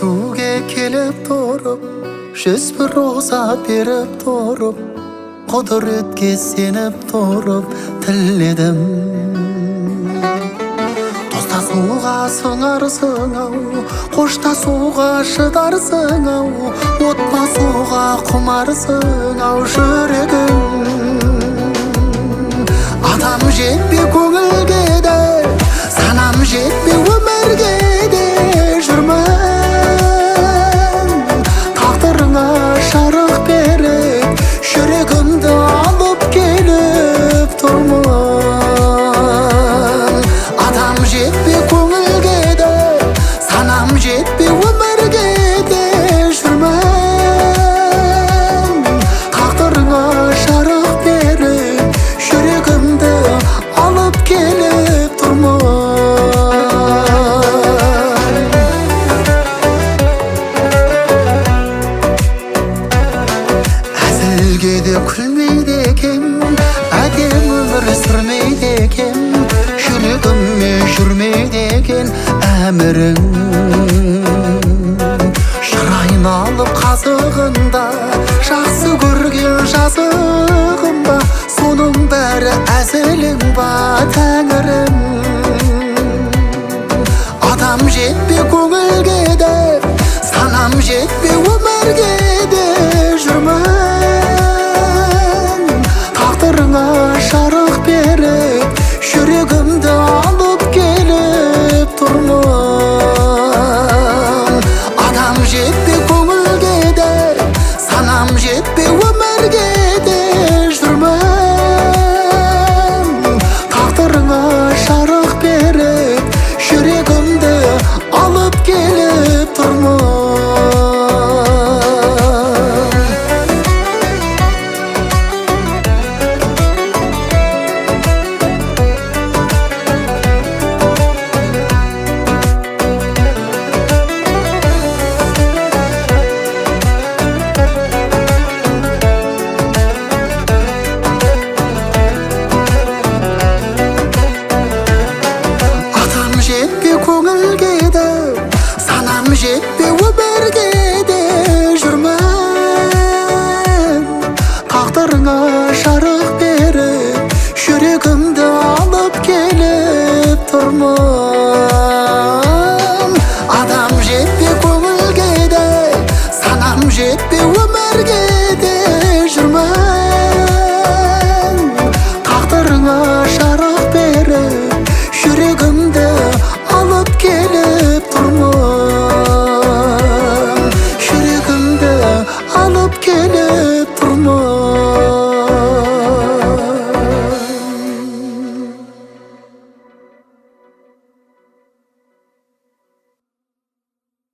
кездесуге келіп тұрып, жүз бір роза беріп тұрып, құдіретке сеніп тұрып тіледім. Достасуға сыңарсың-ау, қоштасуға шыдарсың-ау, отбасуға құмарсың-ау жүрегім. Адам жетпе көңілге де, санам жетпе өмірге де жүрмін. Тағдырыңа жарық беріп, жүрегімді алып келіп тұрмын. Адам жетпе көңілге де, санам жетпе өмірге де жүрмін. Тағдырыңа жарық беріп, жүрегімді алып келіп тұрмын. Әзілге де күлмейді екем, әдем өмір сүрмейді екем, жүрегіме жүрмейді екен әмірің. Шырайын алып қазығында, жақсы көрген жазығым ба, соның бәрі әзілің ба тәңірім. Адам жетпе көңілге де, санам жетпе өмірге